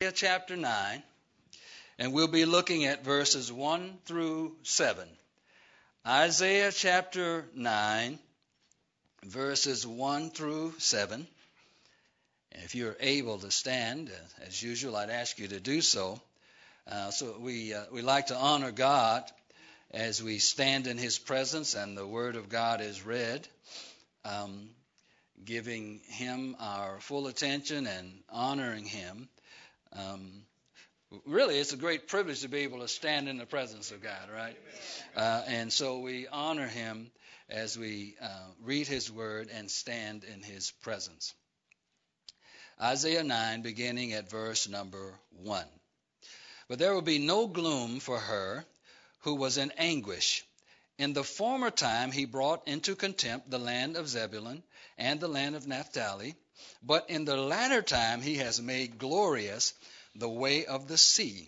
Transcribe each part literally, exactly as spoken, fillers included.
chapter nine, and we'll be looking at verses one through seven. Isaiah chapter nine, verses one through seven. If you're able to stand, as usual, I'd ask you to do so. Uh, so we uh, we like to honor God as we stand in His presence and the Word of God is read, um, giving Him our full attention and honoring Him. Um, really, it's a great privilege to be able to stand in the presence of God, right? Uh, and so we honor Him as we uh, read His Word and stand in His presence. Isaiah nine, beginning at verse number one. But there will be no gloom for her who was in anguish. In the former time he brought into contempt the land of Zebulun and the land of Naphtali. But in the latter time he has made glorious the way of the sea,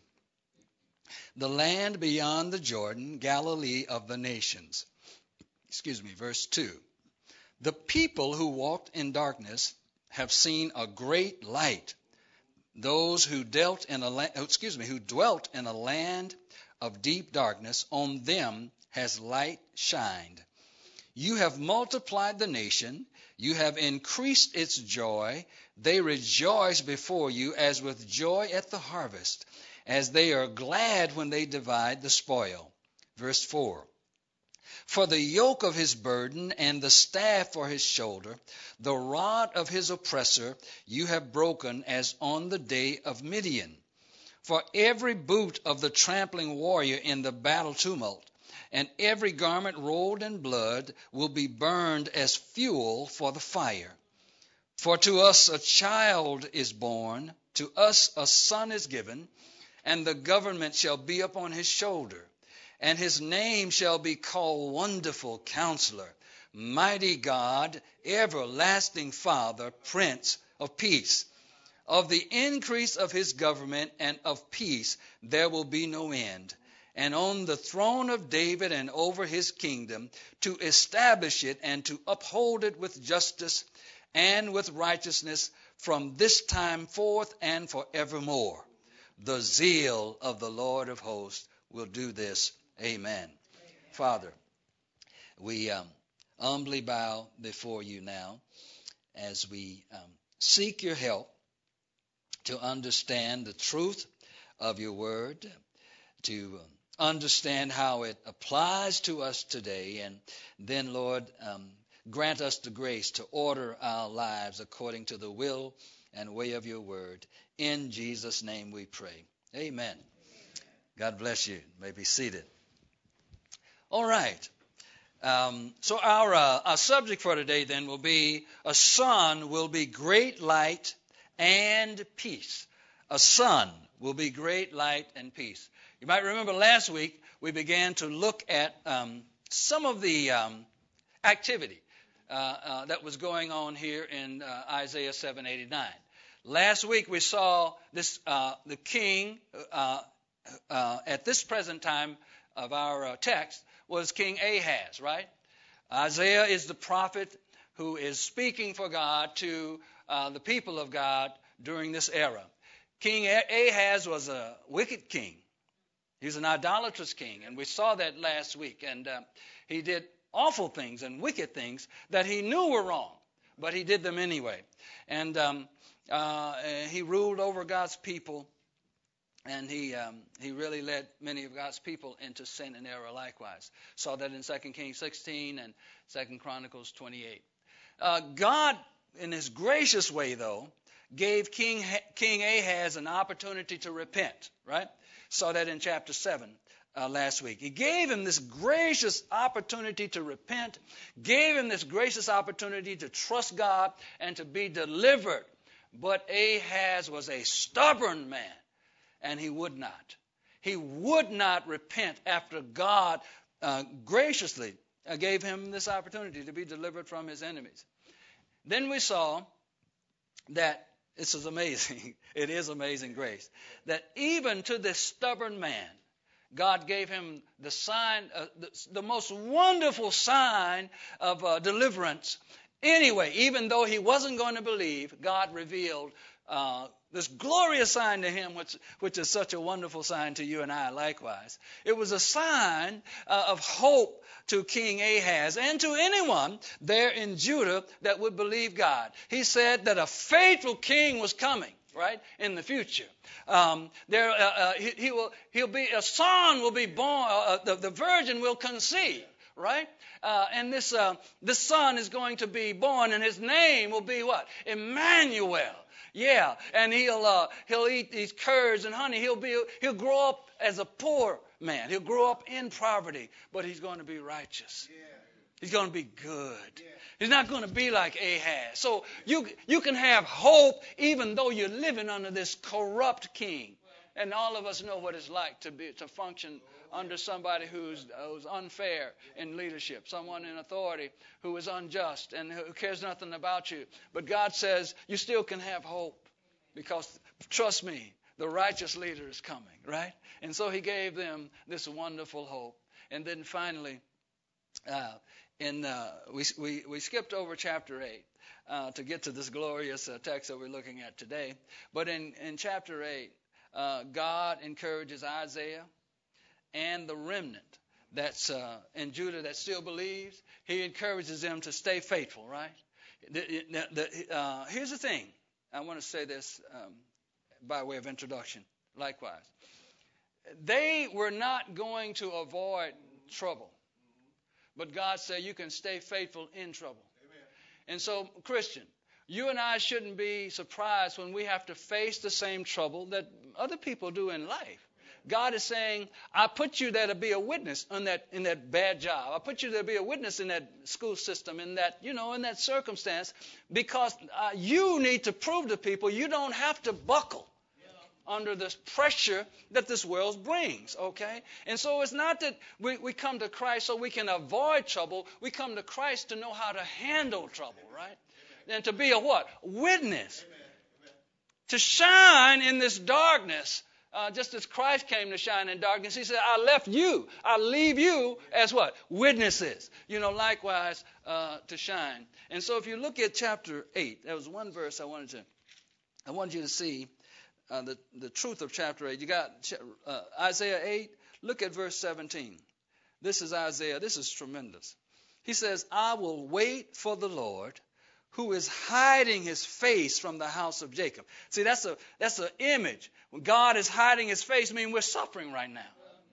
the land beyond the Jordan, Galilee of the nations. Excuse me, verse two. The people who walked in darkness have seen a great light. Those who dealt in a la- excuse me, who dwelt in a land of deep darkness, on them has light shined. You have multiplied the nation, you have increased its joy. They rejoice before you as with joy at the harvest, as they are glad when they divide the spoil. Verse four. For the yoke of his burden and the staff for his shoulder, the rod of his oppressor, you have broken as on the day of Midian. For every boot of the trampling warrior in the battle tumult, and every garment rolled in blood will be burned as fuel for the fire. For to us a child is born, to us a son is given, and the government shall be upon his shoulder. And his name shall be called Wonderful Counselor, Mighty God, Everlasting Father, Prince of Peace. Of the increase of his government and of peace there will be no end. And on the throne of David and over his kingdom, to establish it and to uphold it with justice and with righteousness from this time forth and forevermore. The zeal of the Lord of hosts will do this. Amen. Amen. Father, we um, humbly bow before you now as we um, seek your help to understand the truth of your word, to understand how it applies to us today, and then, Lord, um, grant us the grace to order our lives according to the will and way of your word. In Jesus' name we pray. Amen. Amen. God bless you. You may be seated. All right. Um, so our, uh, our subject for today then will be, a son will be great light and peace. A son will be great light and peace. You might remember last week we began to look at um, some of the um, activity uh, uh, that was going on here in uh, Isaiah seven eighty-nine. Last week we saw this uh, the king uh, uh, at this present time of our uh, text was King Ahaz, right? Isaiah is the prophet who is speaking for God to uh, the people of God during this era. King Ahaz was a wicked king. He was an idolatrous king, and we saw that last week. And uh, he did awful things and wicked things that he knew were wrong, but he did them anyway. And um, uh, he ruled over God's people. And he um, he really led many of God's people into sin and error likewise. Saw that in Second Kings sixteen and Second Chronicles twenty-eight. Uh, God, in his gracious way, though, gave King King Ahaz an opportunity to repent, right? Saw that in chapter seven uh, last week. He gave him this gracious opportunity to repent, gave him this gracious opportunity to trust God and to be delivered. But Ahaz was a stubborn man. And he would not. He would not repent after God uh, graciously uh, gave him this opportunity to be delivered from his enemies. Then we saw that, this is amazing, it is amazing grace, that even to this stubborn man, God gave him the sign, uh, the, the most wonderful sign of uh, deliverance. Anyway, even though he wasn't going to believe, God revealed uh, This glorious sign to him, which, which is such a wonderful sign to you and I likewise. It was a sign uh, of hope to King Ahaz and to anyone there in Judah that would believe God. He said that a faithful king was coming, right, in the future. Um, there, uh, uh, he, he will, he'll be, a son will be born, uh, the, the virgin will conceive, right? Uh, and this, uh, this son is going to be born, and his name will be what? Emmanuel. Yeah, and he'll uh, he'll eat these curds and honey. He'll be he'll grow up as a poor man. He'll grow up in poverty, but he's going to be righteous. Yeah. He's going to be good. Yeah. He's not going to be like Ahaz. So you you can have hope even though you're living under this corrupt king. And all of us know what it's like to be to function under somebody who's, who's unfair in leadership, someone in authority who is unjust and who cares nothing about you. But God says you still can have hope because, trust me, the righteous leader is coming, right? And so he gave them this wonderful hope. And then finally, uh, in uh, we, we, we skipped over chapter eight uh, to get to this glorious uh, text that we're looking at today. But in, in chapter eight, uh, God encourages Isaiah and the remnant that's uh, in Judah that still believes. He encourages them to stay faithful, right? The, the, the, uh, here's the thing. I want to say this um, by way of introduction, likewise. They were not going to avoid trouble, but God said you can stay faithful in trouble. Amen. And so, Christian, you and I shouldn't be surprised when we have to face the same trouble that other people do in life. God is saying, I put you there to be a witness in that in that bad job. I put you there to be a witness in that school system, in that, you know, in that circumstance, because uh, you need to prove to people you don't have to buckle under this pressure that this world brings, okay? And so it's not that we, we come to Christ so we can avoid trouble. We come to Christ to know how to handle trouble, right? And to be a what? Witness. To shine in this darkness. Uh, just as Christ came to shine in darkness, he said, I left you, I leave you as what? Witnesses. You know, likewise, uh, to shine. And so if you look at chapter eight, there was one verse I wanted to, I wanted you to see uh, the, the truth of chapter eight. You got uh, Isaiah eight, look at verse seventeen. This is Isaiah, this is tremendous. He says, I will wait for the Lord, who is hiding his face from the house of Jacob. See, that's a that's an image. When God is hiding his face, I mean, we're suffering right now.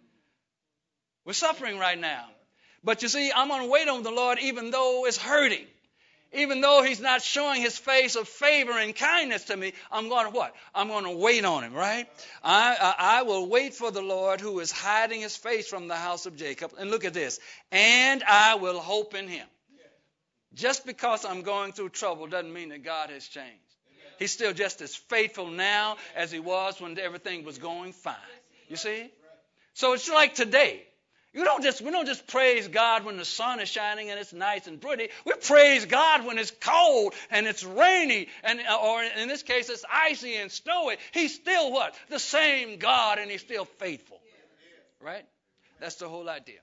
We're suffering right now. But you see, I'm going to wait on the Lord even though it's hurting. Even though he's not showing his face of favor and kindness to me, I'm going to what? I'm going to wait on him, right? I, I, I will wait for the Lord who is hiding his face from the house of Jacob. And look at this. And I will hope in him. Just because I'm going through trouble doesn't mean that God has changed. He's still just as faithful now as he was when everything was going fine. You see? So it's like today. You don't just we don't just praise God when the sun is shining and it's nice and pretty. We praise God when it's cold and it's rainy, and or in this case it's icy and snowy. He's still what? The same God, and he's still faithful. Right? That's the whole idea.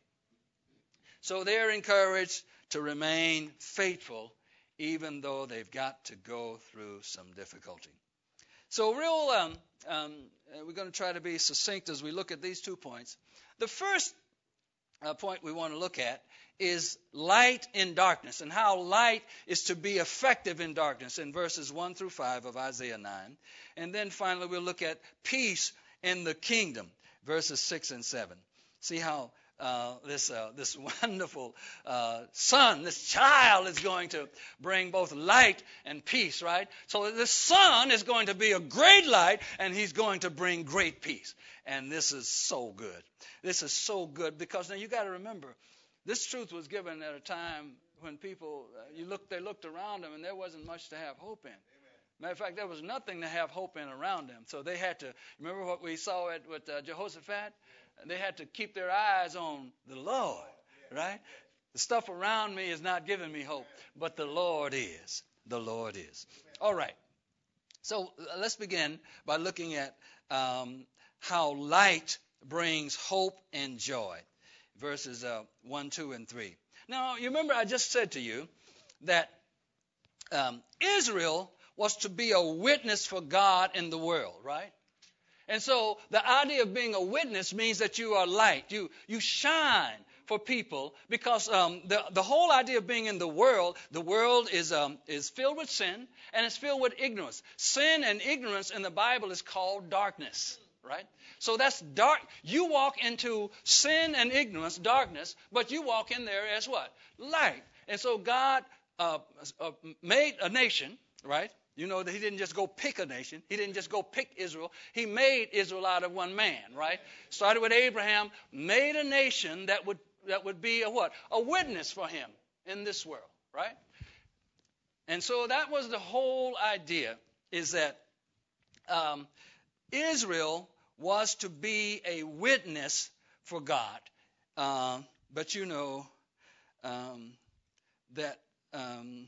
So they're encouraged to remain faithful even though they've got to go through some difficulty. So real, um, um, we're going to try to be succinct as we look at these two points. The first uh, point we want to look at is light in darkness, and how light is to be effective in darkness in verses one through five of Isaiah nine. And then finally we'll look at peace in the kingdom, verses six and seven. See how Uh, this uh, this wonderful uh, son, this child is going to bring both light and peace, right? So the son is going to be a great light, and he's going to bring great peace. And this is so good. This is so good because now you got to remember, this truth was given at a time when people, uh, you look, they looked around them, and there wasn't much to have hope in. Matter of fact, there was nothing to have hope in around them. So they had to, remember what we saw at, with uh, Jehoshaphat? They had to keep their eyes on the Lord, right? The stuff around me is not giving me hope, but the Lord is. The Lord is. All right. So let's begin by looking at um, how light brings hope and joy, verses uh, one, two, and three. Now, you remember I just said to you that um, Israel was to be a witness for God in the world, right? And so the idea of being a witness means that you are light. You, you shine for people because um, the, the whole idea of being in the world, the world is, um, is filled with sin and it's filled with ignorance. Sin and ignorance in the Bible is called darkness, right? So that's dark. You walk into sin and ignorance, darkness, but you walk in there as what? Light. And so God uh, uh, made a nation, right? You know that he didn't just go pick a nation. He didn't just go pick Israel. He made Israel out of one man, right? Started with Abraham, made a nation that would that would be a what? A witness for him in this world, right? And so that was the whole idea, is that um, Israel was to be a witness for God. Uh, but you know um, that um,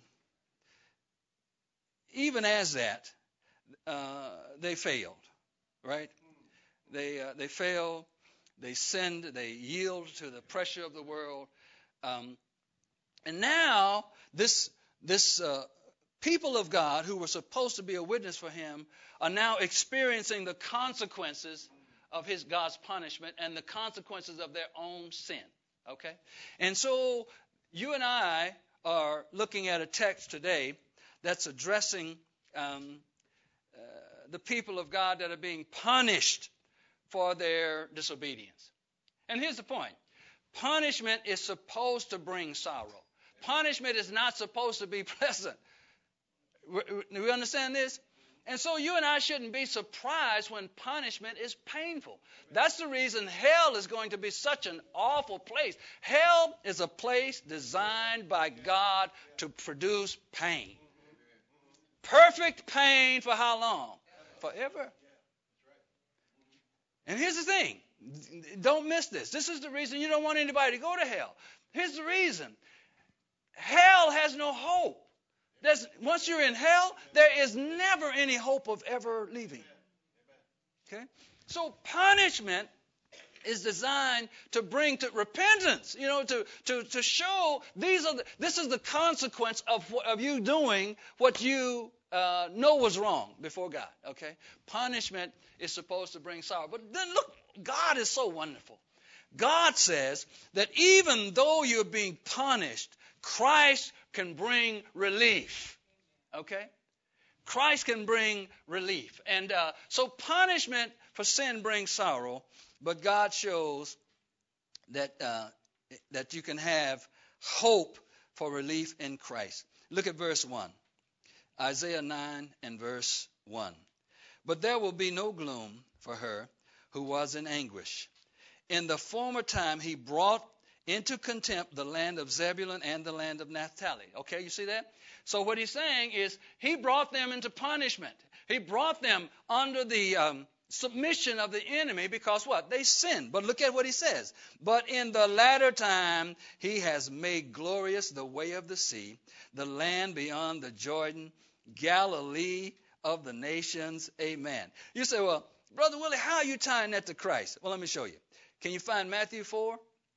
even as that, uh, they failed, right? They uh, they failed. They sinned. They yielded to the pressure of the world. Um, and now this this uh, people of God who were supposed to be a witness for him are now experiencing the consequences of his God's punishment and the consequences of their own sin. Okay? And so you and I are looking at a text today that's addressing um, uh, the people of God that are being punished for their disobedience. And here's the point. Punishment is supposed to bring sorrow. Punishment is not supposed to be pleasant. We understand this? And so you and I shouldn't be surprised when punishment is painful. That's the reason hell is going to be such an awful place. Hell is a place designed by God to produce pain. Perfect pain for how long? Forever. And here's the thing. Don't miss this. This is the reason you don't want anybody to go to hell. Here's the reason. Hell has no hope. There's, once you're in hell, there is never any hope of ever leaving. Okay? So punishment is designed to bring to repentance, you know, to, to, to show these are the, this is the consequence of, of you doing what you uh, know was wrong before God. Okay? Punishment is supposed to bring sorrow. But then look, God is so wonderful. God says that even though you're being punished, Christ can bring relief. Okay? Christ can bring relief. And uh, so punishment for sin brings sorrow, but God shows that uh, that you can have hope for relief in Christ. Look at verse one. Isaiah nine and verse one. But there will be no gloom for her who was in anguish. In the former time he brought into contempt the land of Zebulun and the land of Naphtali. Okay, you see that? So what he's saying is he brought them into punishment. He brought them under the um, submission of the enemy because what? They sinned. But look at what he says. But in the latter time he has made glorious the way of the sea, the land beyond the Jordan, Galilee of the nations. Amen. You say, well, Brother Willie, how are you tying that to Christ? Well, let me show you. Can you find Matthew four?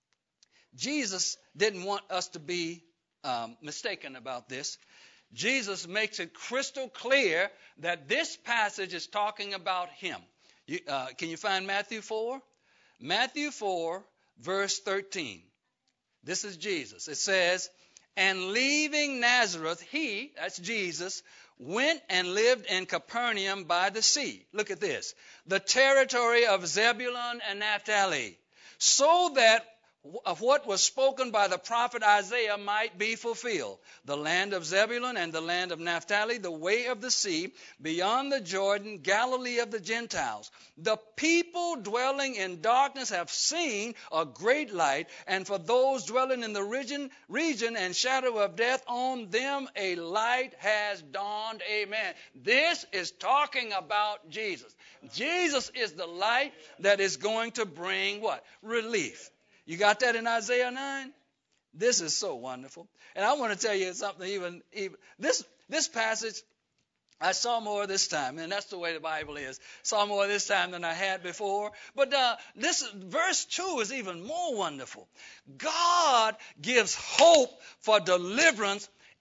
Jesus didn't want us to be um, mistaken about this. Jesus makes it crystal clear that this passage is talking about him. You, uh, can you find Matthew four? Matthew four, verse thirteen. This is Jesus. It says, and leaving Nazareth, he, that's Jesus, went and lived in Capernaum by the sea. Look at this. The territory of Zebulun and Naphtali, so that of what was spoken by the prophet Isaiah might be fulfilled. The land of Zebulun and the land of Naphtali, the way of the sea, beyond the Jordan, Galilee of the Gentiles. The people dwelling in darkness have seen a great light, and for those dwelling in the region, region and shadow of death, on them a light has dawned. Amen. This is talking about Jesus. Jesus is the light that is going to bring what? Relief. You got that in Isaiah nine? This is so wonderful. And I want to tell you something even, even this this passage, I saw more this time, and that's the way the Bible is. Saw more this time than I had before. But uh, this verse two is even more wonderful. God gives hope for deliverance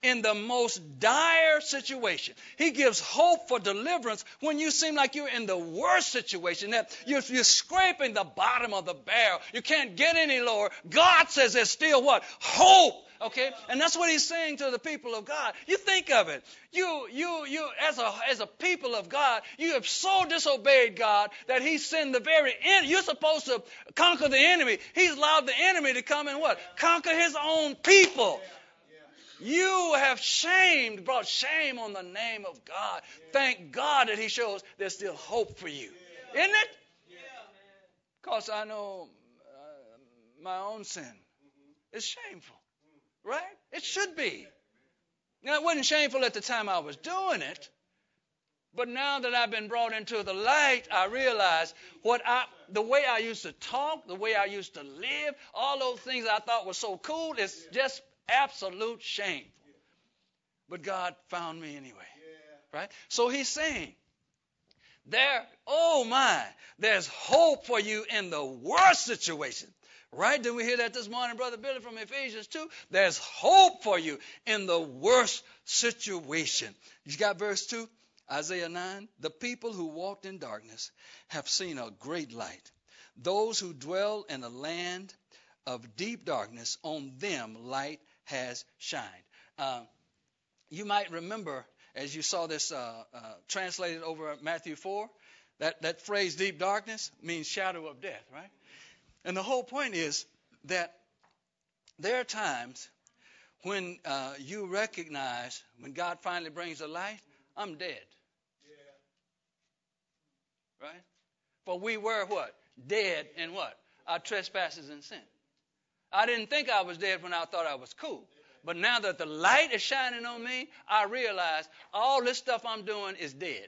in the most dire situation. He gives hope for deliverance when you seem like you're in the worst situation, that you're, you're scraping the bottom of the barrel. You can't get any lower. God says there's still what? Hope. Okay? And that's what he's saying to the people of God. You think of it. You, you, you, as a, as a people of God, you have so disobeyed God that he sent the very enemy. You're supposed to conquer the enemy. He's allowed the enemy to come and what? Conquer his own people. You have shamed, brought shame on the name of God. Thank God that he shows there's still hope for you. Isn't it? Because I know uh, my own sin is shameful. Right? It should be. Now, it wasn't shameful at the time I was doing it. But now that I've been brought into the light, I realize what I, the way I used to talk, the way I used to live, all those things I thought were so cool, is just absolute shame. But God found me anyway. Right? So he's saying, there, oh my, there's hope for you in the worst situation. Right? Didn't we hear that this morning, Brother Billy, from Ephesians two? There's hope for you in the worst situation. You got verse two, Isaiah nine. The people who walked in darkness have seen a great light. Those who dwell in a land of deep darkness, on them light has shined. Uh, you might remember, as you saw this uh, uh, translated over Matthew four, that, that phrase deep darkness means shadow of death, right? And the whole point is that there are times when uh, you recognize, when God finally brings the light, I'm dead. Yeah. Right? For we were what? Dead in what? Our trespasses and sin. I didn't think I was dead when I thought I was cool. But now that the light is shining on me, I realize all this stuff I'm doing is dead.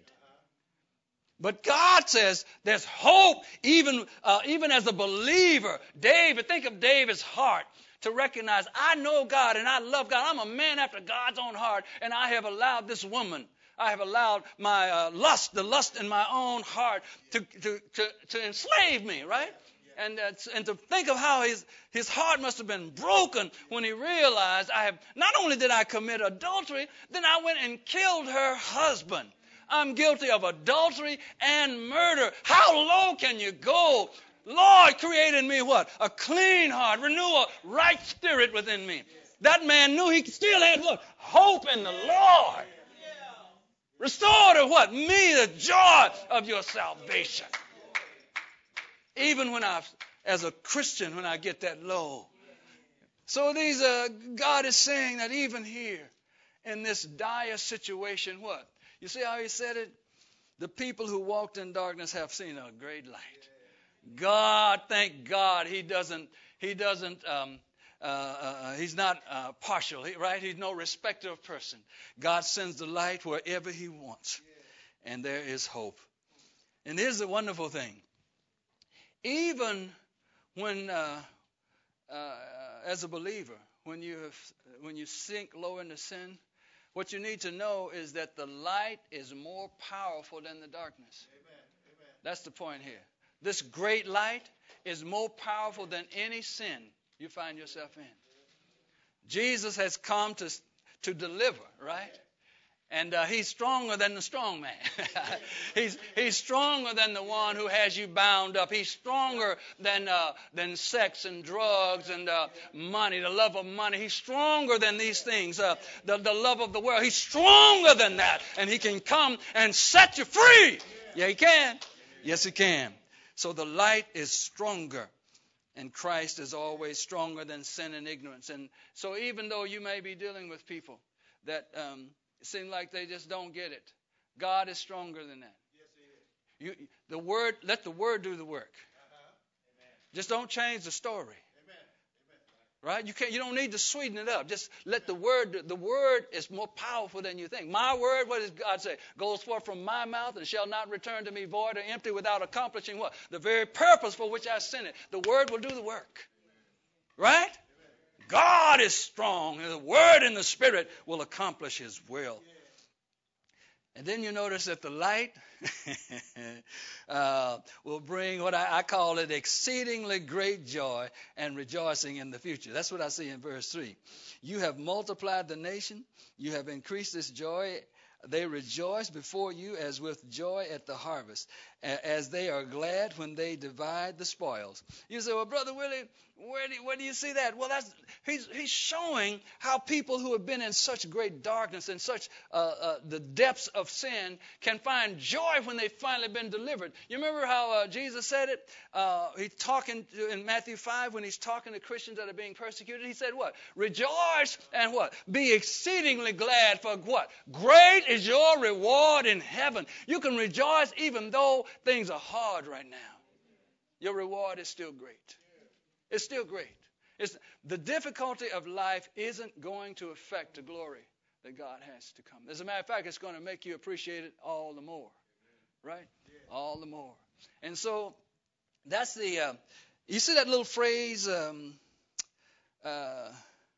But God says there's hope even, uh, even as a believer. David, think of David's heart to recognize, I know God and I love God. I'm a man after God's own heart, and I have allowed this woman, I have allowed my uh, lust, the lust in my own heart to, to, to, to enslave me, right? And, uh, and to think of how his, his heart must have been broken when he realized, I have not only did I commit adultery, then I went and killed her husband. I'm guilty of adultery and murder. How low can you go? Lord, create in me what? A clean heart. Renew a right spirit within me. That man knew he still had what? Hope in the Lord. Restore to what? Me the joy of your salvation. Even when I, as a Christian, when I get that low. So these, uh, God is saying that even here, in this dire situation, what? You see how he said it? The people who walked in darkness have seen a great light. God, thank God, he doesn't, he doesn't, um, uh, uh, he's not uh, partial, right? He's no respecter of person. God sends the light wherever he wants. And there is hope. And here's the wonderful thing. Even when, uh, uh, as a believer, when you have, when you sink low into sin, what you need to know is that the light is more powerful than the darkness. Amen. Amen. That's the point here. This great light is more powerful than any sin you find yourself in. Jesus has come to, to deliver, right? And uh, he's stronger than the strong man. he's he's stronger than the one who has you bound up. He's stronger than uh, than sex and drugs and uh, money, the love of money. He's stronger than these things, uh, the, the love of the world. He's stronger than that. And he can come and set you free. Yeah, he can. Yes, he can. So the light is stronger. And Christ is always stronger than sin and ignorance. And so even though you may be dealing with people that... Um, It seems like they just don't get it. God is stronger than that. Yes, he is. You, the word, let the word do the work. Uh-huh. Just don't change the story. Amen. Amen. Right? You can't. You don't need to sweeten it up. Just let the word. The word is more powerful than you think. My word, what does God say? Goes forth from my mouth and shall not return to me void or empty, without accomplishing what? The very purpose for which I sent it. The word will do the work. Right? God is strong, and the Word and the Spirit will accomplish His will. And then you notice that the light uh, will bring what I, I call it exceedingly great joy and rejoicing in the future. That's what I see in verse three. You have multiplied the nation. You have increased its joy. They rejoice before you as with joy at the harvest, as they are glad when they divide the spoils. You say, well, Brother Willie, where do, where do you see that? Well, that's he's, he's showing how people who have been in such great darkness and such uh, uh, the depths of sin can find joy when they've finally been delivered. You remember how uh, Jesus said it? Uh, he's talking to, in Matthew five when he's talking to Christians that are being persecuted. He said what? Rejoice and what? Be exceedingly glad, for what? Great is your reward in heaven. You can rejoice even though things are hard right now. Your reward is still great. It's still great. It's, the difficulty of life isn't going to affect the glory that God has to come. As a matter of fact, it's going to make you appreciate it all the more. Right? All the more. And so that's the, uh, you see that little phrase, um, uh,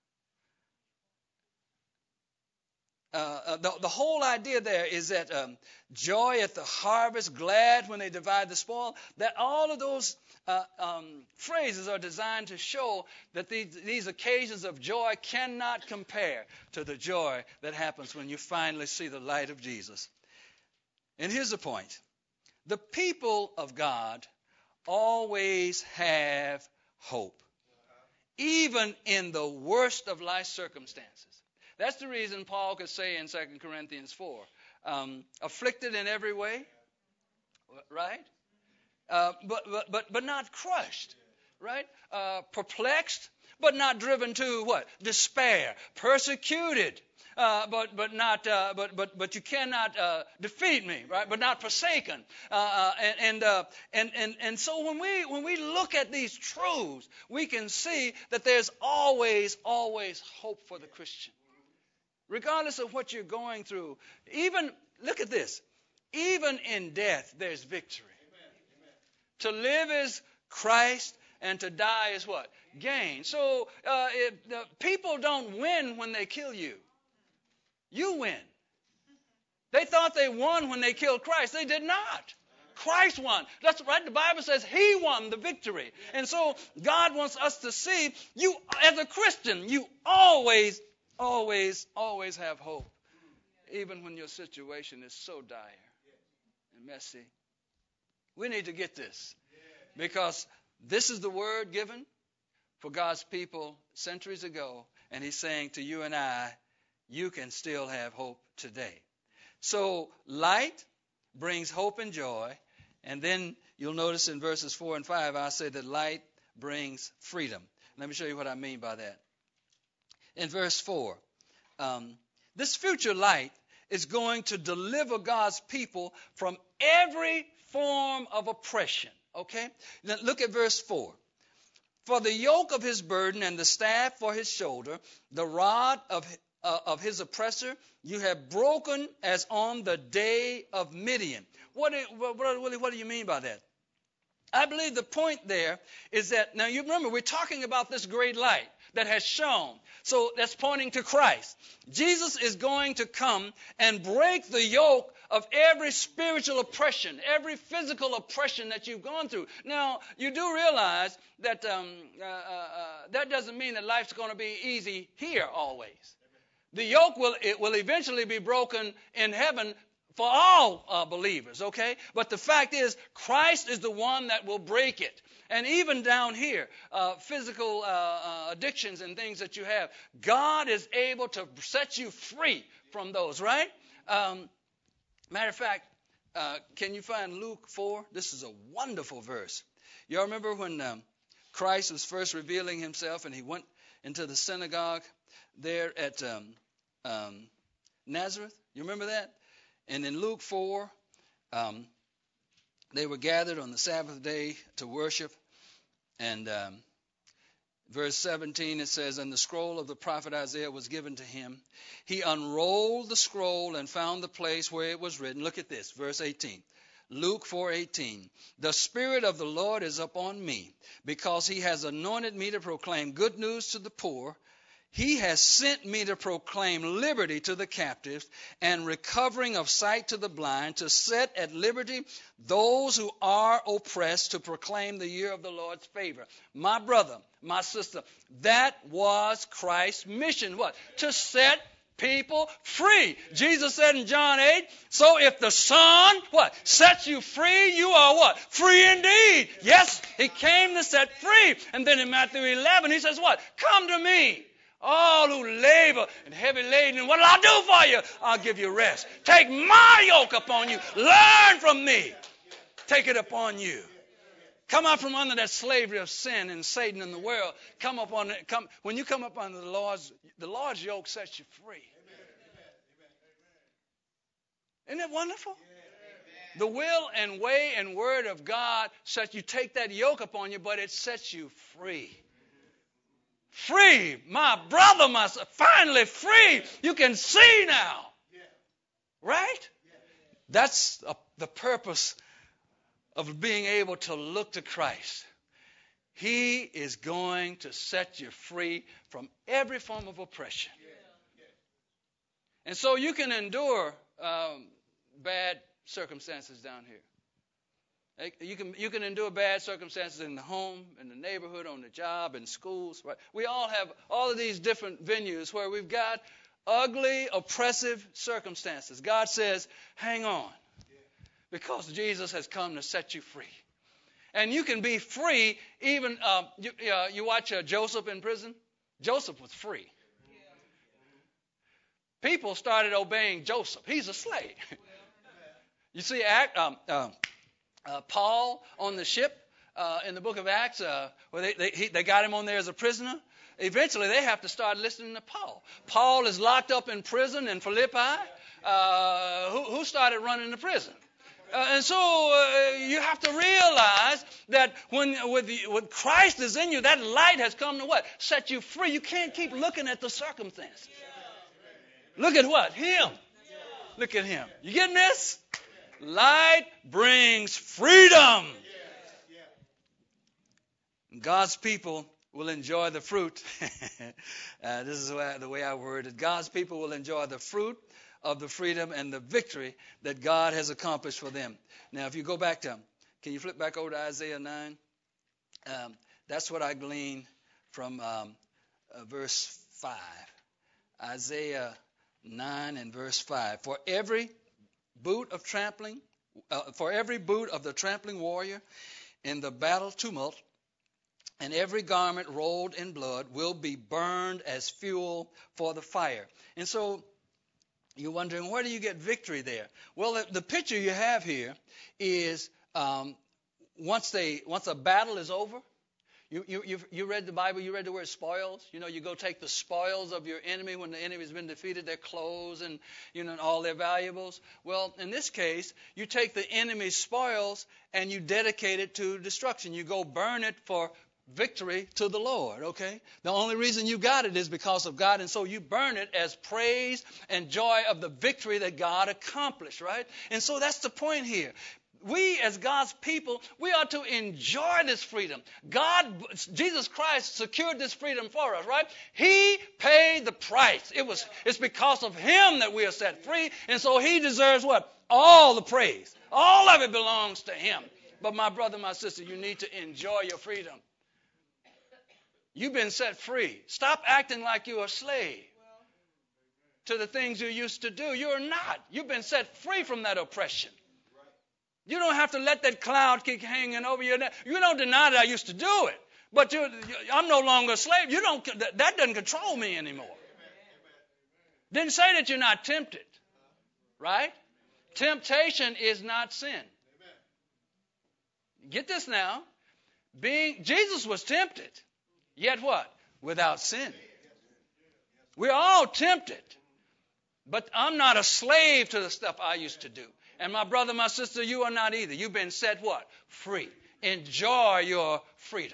Uh, uh, the, the whole idea there is that um, joy at the harvest, glad when they divide the spoil, that all of those uh, um, phrases are designed to show that these, these occasions of joy cannot compare to the joy that happens when you finally see the light of Jesus. And here's the point. The people of God always have hope, even in the worst of life circumstances. That's the reason Paul could say in Second Corinthians four, um, afflicted in every way, right? Uh, but, but, but, but not crushed, right? Uh, perplexed, but not driven to what? Despair. Persecuted, uh, but, but, not, uh, but, but, but you cannot uh, defeat me, right? But not forsaken. Uh, uh, and, and, uh, and, and, and so when we, when we look at these truths, we can see that there's always, always hope for the Christian. Regardless of what you're going through, even, look at this, even in death, there's victory. Amen. Amen. To live is Christ, and to die is what? Gain. So uh, if the people don't win when they kill you. You win. They thought they won when they killed Christ. They did not. Christ won. That's right. The Bible says he won the victory. And so God wants us to see, you as a Christian, you always Always, always have hope, even when your situation is so dire and messy. We need to get this, because this is the word given for God's people centuries ago, and he's saying to you and I, you can still have hope today. So light brings hope and joy, and then you'll notice in verses four and five, I say that light brings freedom. Let me show you what I mean by that. In verse four, um, this future light is going to deliver God's people from every form of oppression. Okay? Now look at verse four. For the yoke of his burden and the staff for his shoulder, the rod of, uh, of his oppressor, you have broken as on the day of Midian. What do, what, what do you mean by that? I believe the point there is that, now you remember, we're talking about this great light that has shone. So that's pointing to Christ. Jesus is going to come and break the yoke of every spiritual oppression, every physical oppression that you've gone through. Now, you do realize that um, uh, uh, that doesn't mean that life's going to be easy here always. The yoke will, it will eventually be broken in heaven for all uh, believers, okay? But the fact is, Christ is the one that will break it. And even down here, uh, physical uh, uh, addictions and things that you have, God is able to set you free from those, right? Um, matter of fact, uh, can you find Luke four? This is a wonderful verse. Y'all remember when um, Christ was first revealing himself and he went into the synagogue there at um, um, Nazareth? You remember that? And in Luke four, um, they were gathered on the Sabbath day to worship. And um, verse seventeen, it says, and the scroll of the prophet Isaiah was given to him. He unrolled the scroll and found the place where it was written. Look at this, verse eighteen. Luke four eighteen. The Spirit of the Lord is upon me, because he has anointed me to proclaim good news to the poor. He has sent me to proclaim liberty to the captives and recovering of sight to the blind, to set at liberty those who are oppressed, to proclaim the year of the Lord's favor. My brother, my sister, that was Christ's mission. What? To set people free. Jesus said in John eight, so if the Son, what? Sets you free, you are what? Free indeed. Yes, he came to set free. And then in Matthew eleven, he says what? Come to me, all who labor and heavy laden. What will I do for you? I'll give you rest. Take my yoke upon you. Learn from me. Take it upon you. Come out from under that slavery of sin and Satan and the world. Come up on it. Come when you come up under the Lord's the Lord's yoke sets you free. Isn't that wonderful? The will and way and word of God sets you take that yoke upon you, but it sets you free. Free, my brother, my son, finally free. You can see now. Right? That's a, the purpose of being able to look to Christ. He is going to set you free from every form of oppression. And so you can endure um, bad circumstances down here. You can you can endure bad circumstances in the home, in the neighborhood, on the job, in schools. Right? We all have all of these different venues where we've got ugly, oppressive circumstances. God says, hang on, because Jesus has come to set you free. And you can be free even, uh, you, uh, you watch uh, Joseph in prison. Joseph was free. People started obeying Joseph. He's a slave. You see, act, um, um, Uh, Paul on the ship uh, in the book of Acts, uh, where they, they, he, they got him on there as a prisoner. Eventually, they have to start listening to Paul. Paul is locked up in prison in Philippi. Uh, who, who started running the prison? Uh, and so uh, you have to realize that when with, the, when Christ is in you, that light has come to what? Set you free. You can't keep looking at the circumstances. Look at what? Him. Look at him. You getting this? Light brings freedom. God's people will enjoy the fruit. uh, this is the way, the way I word it. God's people will enjoy the fruit of the freedom and the victory that God has accomplished for them. Now, if you go back to, can you flip back over to Isaiah nine? Um, that's what I glean from um, uh, verse five. Isaiah nine and verse five. For every boot of trampling, uh, for every boot of the trampling warrior in the battle tumult, and every garment rolled in blood will be burned as fuel for the fire. And so you're wondering, where do you get victory there? Well, the, the picture you have here is um, once they once a battle is over. You, you, you, you read the Bible, you read the word spoils. You know, you go take the spoils of your enemy when the enemy's been defeated, their clothes and, you know, and all their valuables. Well, in this case, you take the enemy's spoils and you dedicate it to destruction. You go burn it for victory to the Lord, okay? The only reason you got it is because of God, and so you burn it as praise and joy of the victory that God accomplished, right? And so that's the point here. We, as God's people, we are to enjoy this freedom. God, Jesus Christ secured this freedom for us, right? He paid the price. It was, it's because of Him that we are set free, and so He deserves what? All the praise. All of it belongs to Him. But my brother, my sister, you need to enjoy your freedom. You've been set free. Stop acting like you're a slave to the things you used to do. You're not. You've been set free from that oppression. You don't have to let that cloud keep hanging over your neck. You don't deny that I used to do it, but you, I'm no longer a slave. You don't. That doesn't control me anymore. Didn't say that you're not tempted, right? Temptation is not sin. Get this now. Being Jesus was tempted, yet what? Without sin. We're all tempted, but I'm not a slave to the stuff I used to do. And my brother, my sister, you are not either. You've been set what? Free. Enjoy your freedom.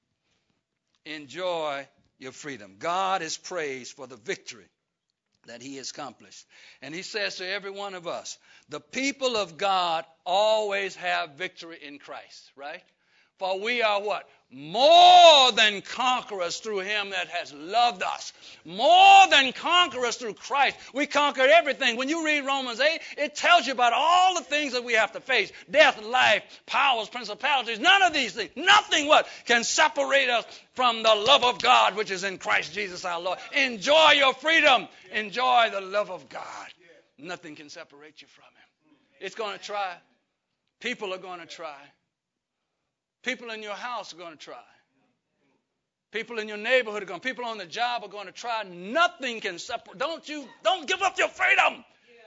Enjoy your freedom. God is praised for the victory that He has accomplished. And He says to every one of us, the people of God always have victory in Christ, right? For we are what? More than conquerors through him that has loved us. More than conquerors through Christ. We conquered everything. When you read Romans eight, it tells you about all the things that we have to face. Death, life, powers, principalities. None of these things. Nothing what? Can separate us from the love of God which is in Christ Jesus our Lord. Enjoy your freedom. Enjoy the love of God. Nothing can separate you from him. It's going to try. People are going to try. People in your house are going to try. People in your neighborhood are going to, people on the job are going to try. Nothing can separate. Don't you, don't give up your freedom.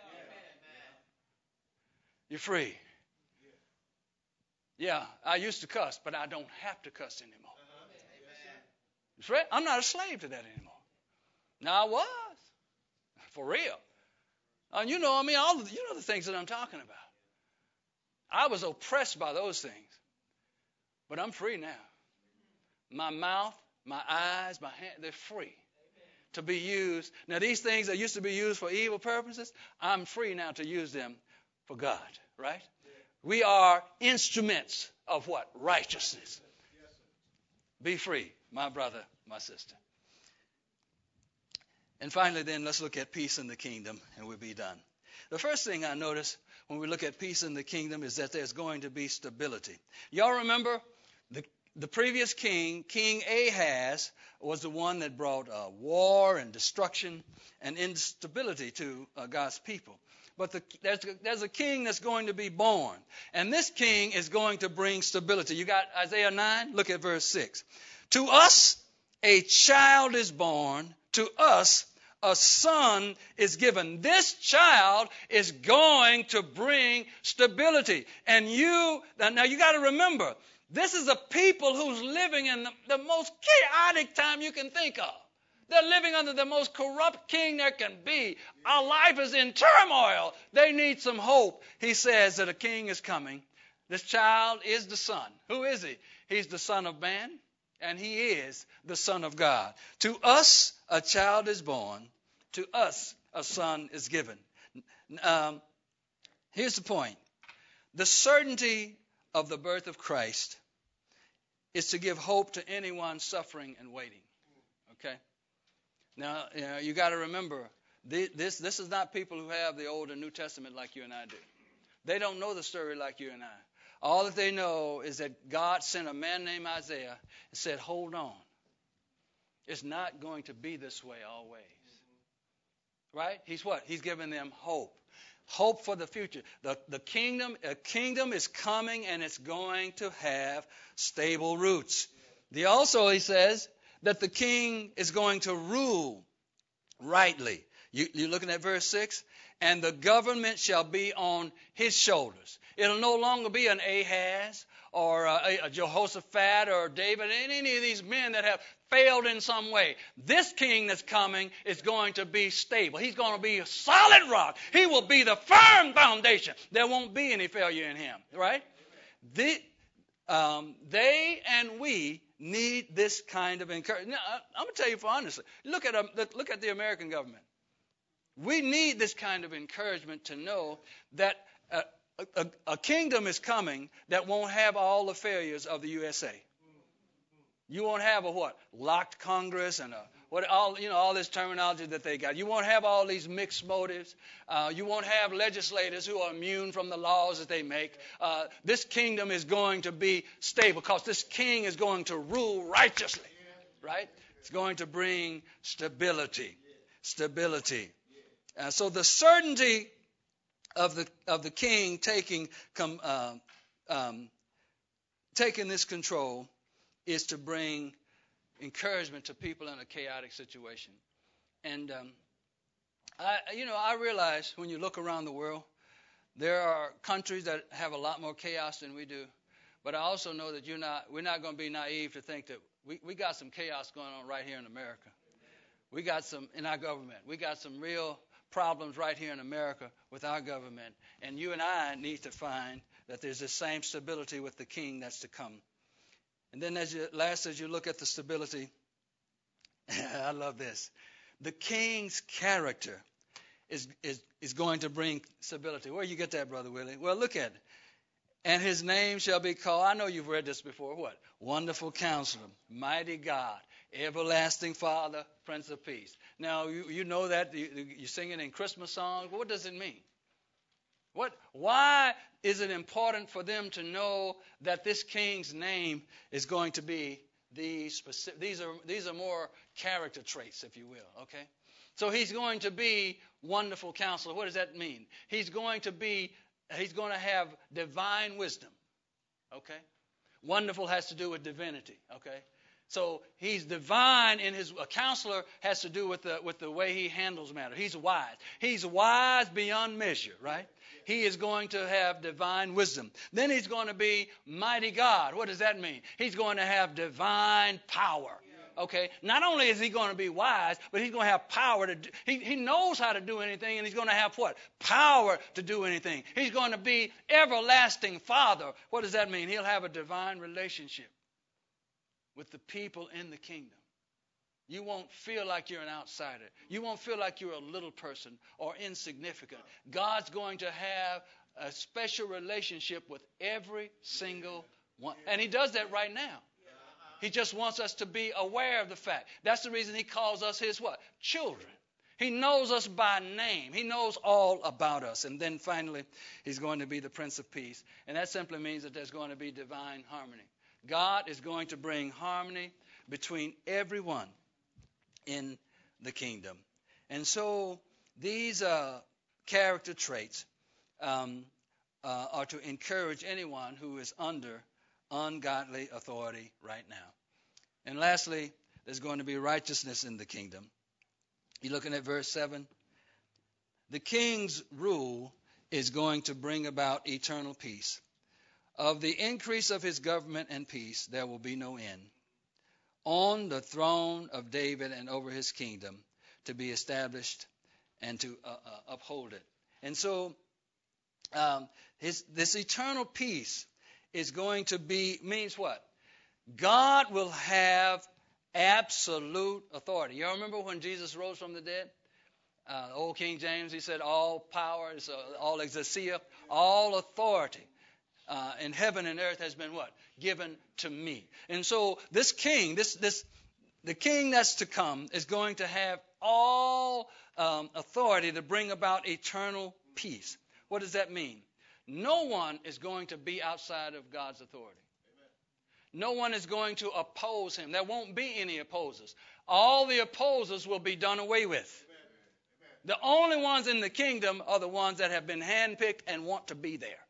You're free. Yeah, I used to cuss, but I don't have to cuss anymore. That's right. I'm not a slave to that anymore. Now I was. For real. And you know, I mean, all the, you know the things that I'm talking about. I was oppressed by those things. But I'm free now. My mouth, my eyes, my hand, they're free to be used. Now, these things that used to be used for evil purposes, I'm free now to use them for God, right? We are instruments of what? Righteousness. Be free, my brother, my sister. And finally, then, let's look at peace in the kingdom, and we'll be done. The first thing I notice when we look at peace in the kingdom is that there's going to be stability. Y'all remember? The, the previous king, King Ahaz, was the one that brought uh, war and destruction and instability to uh, God's people. But the, there's, there's a king that's going to be born. And this king is going to bring stability. You got Isaiah nine? Look at verse six. To us a child is born. To us a son is given. This child is going to bring stability. And you, now you got to remember, this is a people who's living in the, the most chaotic time you can think of. They're living under the most corrupt king there can be. Our life is in turmoil. They need some hope. He says that a king is coming. This child is the son. Who is he? He's the son of man, and he is the son of God. To us a child is born. To us a son is given. Um, here's the point. The certainty of the birth of Christ is to give hope to anyone suffering and waiting. Okay? Now, you know, you got to remember, this, this is not people who have the Old and New Testament like you and I do. They don't know the story like you and I. All that they know is that God sent a man named Isaiah and said, hold on. It's not going to be this way always. Right? He's what? He's giving them hope. Hope for the future. The, the kingdom, a kingdom is coming, and it's going to have stable roots. The, also, he says that the king is going to rule rightly. You, you're looking at verse six? And the government shall be on his shoulders. It'll no longer be an Ahaz or a, a Jehoshaphat or David, any of these men that have failed in some way. This king that's coming is going to be stable. He's going to be a solid rock. He will be the firm foundation. There won't be any failure in him, right? The, um, they and we need this kind of encouragement. Now, I'm going to tell you for honestly, look at, um, look at the American government. We need this kind of encouragement to know that a, a, a kingdom is coming that won't have all the failures of the U S A. You won't have a what? Locked Congress and a, what all you know all this terminology that they got. You won't have all these mixed motives. Uh, you won't have legislators who are immune from the laws that they make. Uh, this kingdom is going to be stable because this king is going to rule righteously, right? It's going to bring stability, stability. Uh, so the certainty of the of the king taking com, uh, um, taking this control is to bring encouragement to people in a chaotic situation. And um, I, you know, I realize when you look around the world, there are countries that have a lot more chaos than we do. But I also know that you're not. We're not going to be naive to think that we we got some chaos going on right here in America. We got some in our government. We got some real problems right here in America with our government. And you and I need to find that there's the same stability with the king that's to come. And then as you, last, as you look at the stability, I love this. The king's character is, is, is going to bring stability. Where you get that, Brother Willie? Well, look at it. And his name shall be called, I know you've read this before, what? Wonderful Counselor, Mighty God, Everlasting Father, Prince of Peace. Now, you, you know that, you, you sing it in Christmas songs. What does it mean? What? Why is it important for them to know that this king's name is going to be these specific? These are these are more character traits, if you will. Okay, so he's going to be Wonderful Counselor. What does that mean? He's going to be he's going to have divine wisdom. Okay, wonderful has to do with divinity. Okay, so he's divine in his. A counselor has to do with the with the way he handles matters. He's wise. He's wise beyond measure. Right. He is going to have divine wisdom. Then he's going to be mighty God. What does that mean? He's going to have divine power. Okay? Not only is he going to be wise, but he's going to have power to do. He, he knows how to do anything, and he's going to have what? Power to do anything. He's going to be everlasting Father. What does that mean? He'll have a divine relationship with the people in the kingdom. You won't feel like you're an outsider. You won't feel like you're a little person or insignificant. God's going to have a special relationship with every single one. And he does that right now. He just wants us to be aware of the fact. That's the reason he calls us his what? Children. He knows us by name. He knows all about us. And then finally, he's going to be the Prince of Peace. And that simply means that there's going to be divine harmony. God is going to bring harmony between everyone in the kingdom. And so these uh, character traits um, uh, are to encourage anyone who is under ungodly authority right now. And lastly, there's going to be righteousness in the kingdom. You're looking at verse seven. The king's rule is going to bring about eternal peace. Of the increase of his government and peace, there will be no end. On the throne of David and over his kingdom, to be established and to uh, uh, uphold it. And so um, his, this eternal peace is going to be, means what? God will have absolute authority. You remember when Jesus rose from the dead? Uh, old King James, he said, all power, is, uh, all exousia, all authority. Uh, in heaven and earth has been what? Given to me. And so this king, this this the king that's to come is going to have all um, authority to bring about eternal peace. What does that mean? No one is going to be outside of God's authority. Amen. No one is going to oppose him. There won't be any opposers. All the opposers will be done away with. Amen. The only ones in the kingdom are the ones that have been handpicked and want to be there.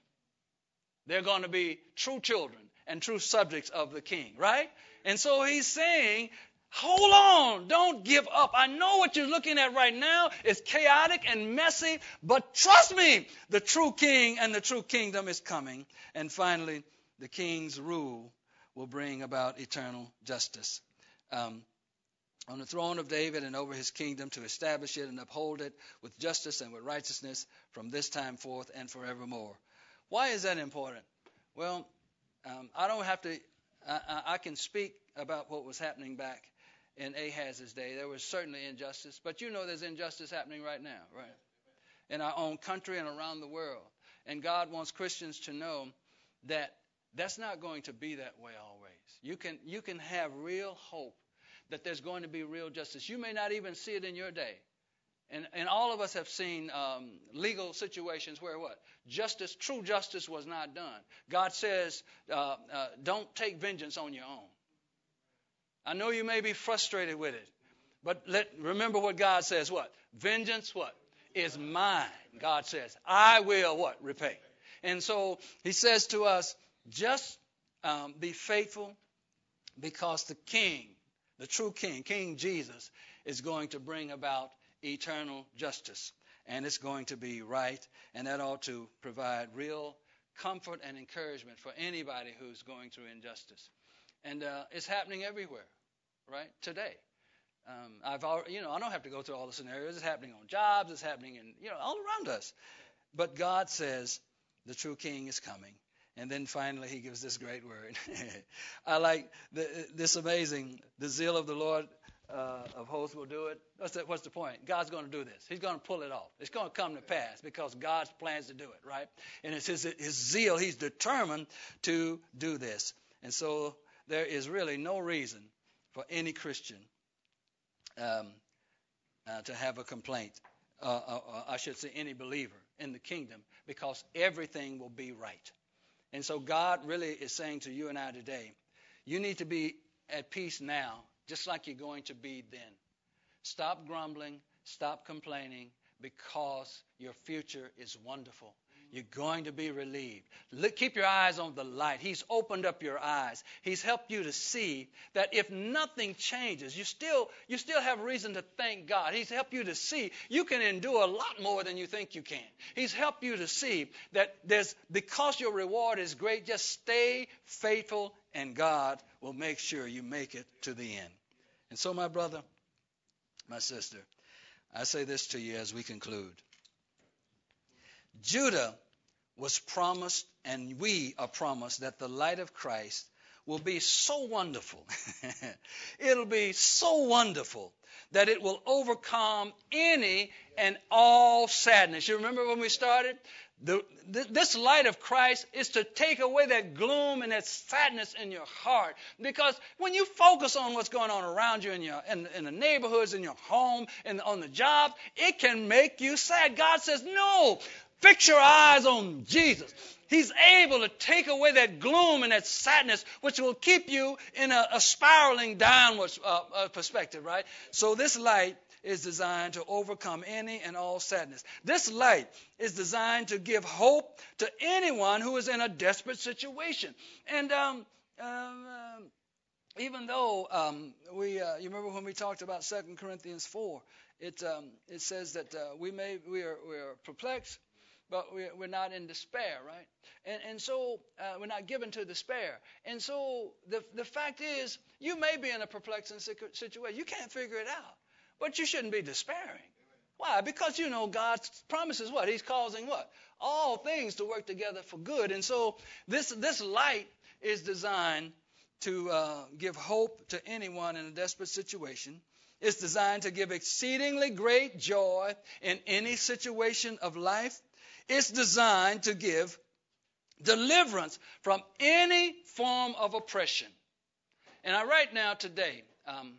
They're going to be true children and true subjects of the king, right? And so he's saying, hold on, don't give up. I know what you're looking at right now is chaotic and messy, but trust me, the true king and the true kingdom is coming. And finally, the king's rule will bring about eternal justice. Um, on the throne of David and over his kingdom, to establish it and uphold it with justice and with righteousness from this time forth and forevermore. Why is that important? Well, um, I don't have to, I, I can speak about what was happening back in Ahaz's day. There was certainly injustice, but you know there's injustice happening right now, right? In our own country and around the world. And God wants Christians to know that that's not going to be that way always. You can, you can have real hope that there's going to be real justice. You may not even see it in your day. And, and all of us have seen um, legal situations where what? Justice, true justice was not done. God says, uh, uh, don't take vengeance on your own. I know you may be frustrated with it, but let remember what God says, what? Vengeance, what? Is mine, God says. I will, what? Repay. And so he says to us, just um, be faithful because the king, the true king, King Jesus, is going to bring about eternal justice, and it's going to be right, and that ought to provide real comfort and encouragement for anybody who's going through injustice. And uh, it's happening everywhere, right? Today, um, I've already, you know, I don't have to go through all the scenarios. It's happening on jobs. It's happening in, you know, all around us. But God says the true King is coming, and then finally He gives this great word. I like the, this amazing. The zeal of the Lord uh, of hosts will do it. What's the, what's the point? God's going to do this. He's going to pull it off. It's going to come to pass because God plans to do it, right? And it's his, his zeal. He's determined to do this. And so there is really no reason for any Christian um, uh, to have a complaint. Uh, uh, I should say any believer in the kingdom, because everything will be right. And so God really is saying to you and I today, you need to be at peace now, just like you're going to be then. Stop grumbling, stop complaining, because your future is wonderful. You're going to be relieved. Look, keep your eyes on the light. He's opened up your eyes. He's helped you to see that if nothing changes, you still you still have reason to thank God. He's helped you to see you can endure a lot more than you think you can. He's helped you to see that there's because your reward is great, just stay faithful and God will make sure you make it to the end. And so, my brother, my sister, I say this to you as we conclude. Judah was promised, and we are promised, that the light of Christ will be so wonderful. It'll be so wonderful that it will overcome any and all sadness. You remember when we started? The, th- this light of Christ is to take away that gloom and that sadness in your heart. Because when you focus on what's going on around you in, your, in, in the neighborhoods, in your home, and on the job, it can make you sad. God says, no. Fix your eyes on Jesus. He's able to take away that gloom and that sadness, which will keep you in a, a spiraling downwards uh, uh, perspective, right? So this light is designed to overcome any and all sadness. This light is designed to give hope to anyone who is in a desperate situation. And um, um, um, even though um, we, uh, you remember when we talked about Second Corinthians four, it um, it says that uh, we may we are we are perplexed, but we're not in despair, right? And, and so uh, we're not given to despair. And so the, the fact is, you may be in a perplexing situation. You can't figure it out. But you shouldn't be despairing. Why? Because, you know, God promises what? He's causing what? All things to work together for good. And so this, this light is designed to uh, give hope to anyone in a desperate situation. It's designed to give exceedingly great joy in any situation of life. It's designed to give deliverance from any form of oppression. And I right now today, um,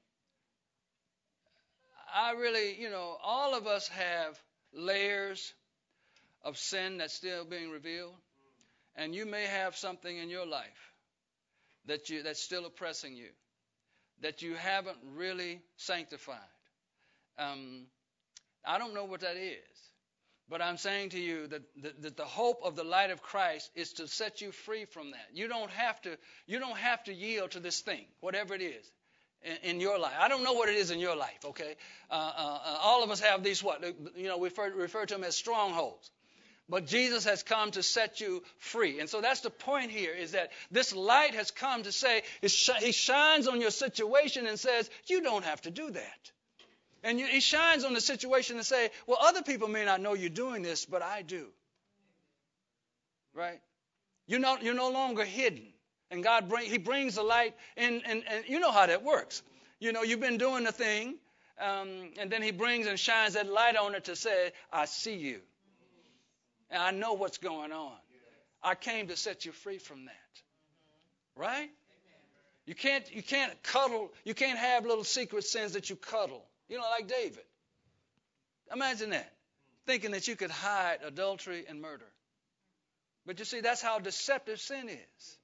I really, you know, all of us have layers of sin that's still being revealed. And you may have something in your life that you that's still oppressing you, that you haven't really sanctified. Um, I don't know what that is. But I'm saying to you that, that, that the hope of the light of Christ is to set you free from that. You don't have to, you don't have to yield to this thing, whatever it is in, in your life. I don't know what it is in your life, okay? Uh, uh, uh, all of us have these what? You know, we refer, refer to them as strongholds. But Jesus has come to set you free. And so that's the point here, is that this light has come to say, it sh- he shines on your situation and says, you don't have to do that. And you, he shines on the situation and say, well, other people may not know you're doing this, but I do. Right? You're, not, you're no longer hidden. And God, bring, he brings the light in, and, and you know how that works. You know, you've been doing the thing, um, and then he brings and shines that light on it to say, I see you. And I know what's going on. I came to set you free from that. Right? You can't, you can't cuddle, you can't have little secret sins that you cuddle. You know, like David. Imagine that. Thinking that you could hide adultery and murder. But you see, that's how deceptive sin is.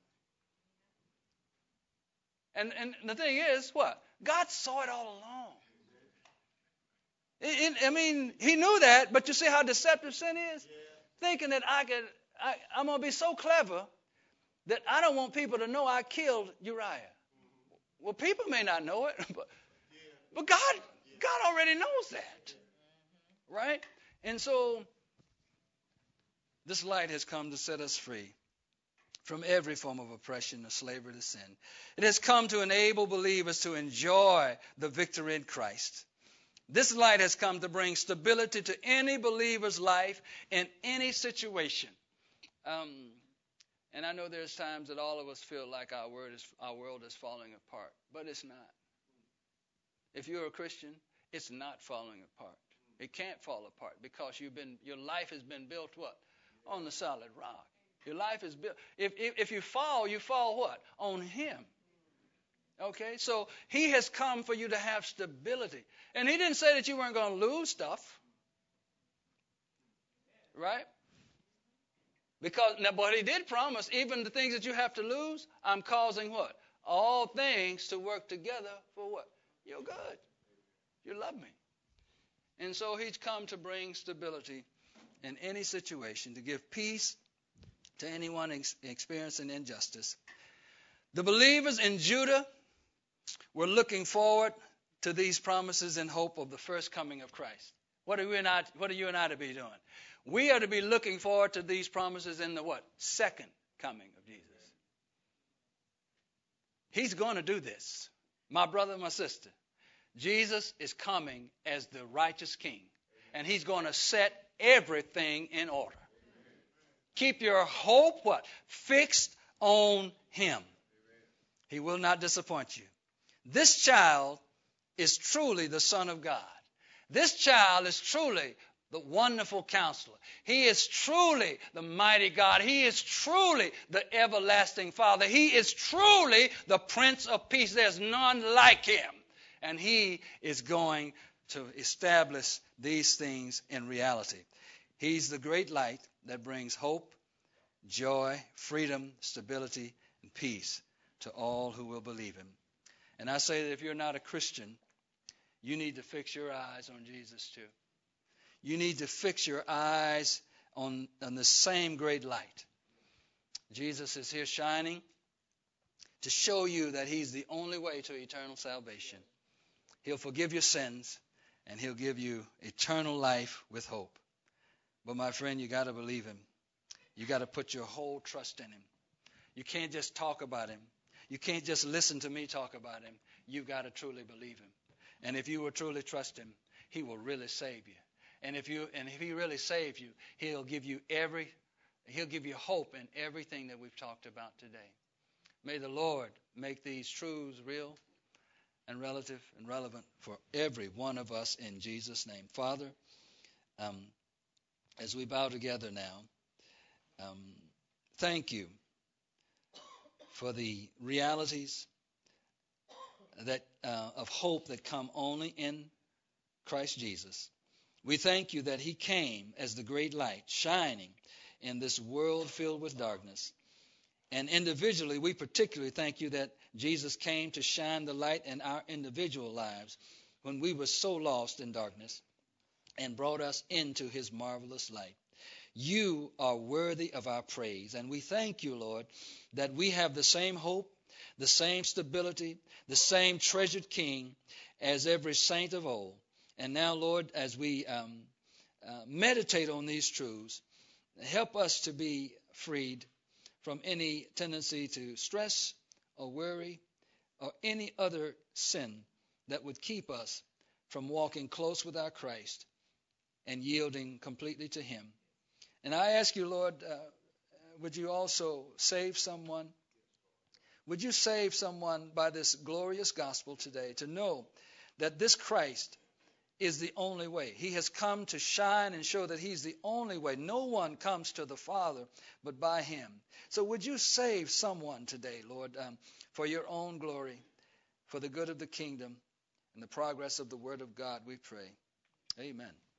And and the thing is, what? God saw it all along. It, it, I mean, he knew that, but you see how deceptive sin is? Yeah. Thinking that I could, I, I'm going to be so clever that I don't want people to know I killed Uriah. Mm-hmm. Well, people may not know it, but, yeah. but God... God already knows that, right? And so this light has come to set us free from every form of oppression or slavery to sin. It has come to enable believers to enjoy the victory in Christ. This light has come to bring stability to any believer's life in any situation. Um, and I know there's times that all of us feel like our world is, our world is falling apart, but it's not. if you're a Christian, it's not falling apart. It can't fall apart because you've been, your life has been built what? On the solid rock. Your life is built. If, if, if you fall, you fall what? On him. Okay? So he has come for you to have stability. And he didn't say that you weren't going to lose stuff. Right? Because, now, but he did promise, even the things that you have to lose, I'm causing what? All things to work together for what? You're good. You love me. And so he's come to bring stability in any situation, to give peace to anyone ex- experiencing injustice. The believers in Judah were looking forward to these promises in hope of the first coming of Christ. What are, we not, what are you and I to be doing? We are to be looking forward to these promises in the what? Second coming of Jesus. He's going to do this. My brother, my sister, Jesus is coming as the righteous king. And he's going to set everything in order. Keep your hope what? Fixed on him. He will not disappoint you. This child is truly the Son of God. This child is truly the wonderful counselor. He is truly the mighty God. He is truly the everlasting Father. He is truly the Prince of Peace. There's none like him. And he is going to establish these things in reality. He's the great light that brings hope, joy, freedom, stability, and peace to all who will believe him. And I say that if you're not a Christian, you need to fix your eyes on Jesus too. You need to fix your eyes on, on the same great light. Jesus is here shining to show you that he's the only way to eternal salvation. He'll forgive your sins, and he'll give you eternal life with hope. But my friend, you got to believe him. You got to put your whole trust in him. You can't just talk about him. You can't just listen to me talk about him. You've got to truly believe him. And if you will truly trust him, he will really save you. And if you and if he really saves you, he'll give you every he'll give you hope in everything that we've talked about today. May the Lord make these truths real and relative and relevant for every one of us in Jesus' name. Father, um, as we bow together now, um, thank you for the realities that uh, of hope that come only in Christ Jesus. We thank you that he came as the great light shining in this world filled with darkness. And individually, we particularly thank you that Jesus came to shine the light in our individual lives when we were so lost in darkness and brought us into his marvelous light. You are worthy of our praise. And we thank you, Lord, that we have the same hope, the same stability, the same treasured King as every saint of old. And now, Lord, as we um, uh, meditate on these truths, help us to be freed from any tendency to stress or worry or any other sin that would keep us from walking close with our Christ and yielding completely to him. And I ask you, Lord, uh, would you also save someone? Would you save someone by this glorious gospel today to know that this Christ is the only way. He has come to shine and show that he's the only way. No one comes to the Father but by him. So would you save someone today, Lord, um, for your own glory, for the good of the kingdom and the progress of the word of God, we pray. Amen.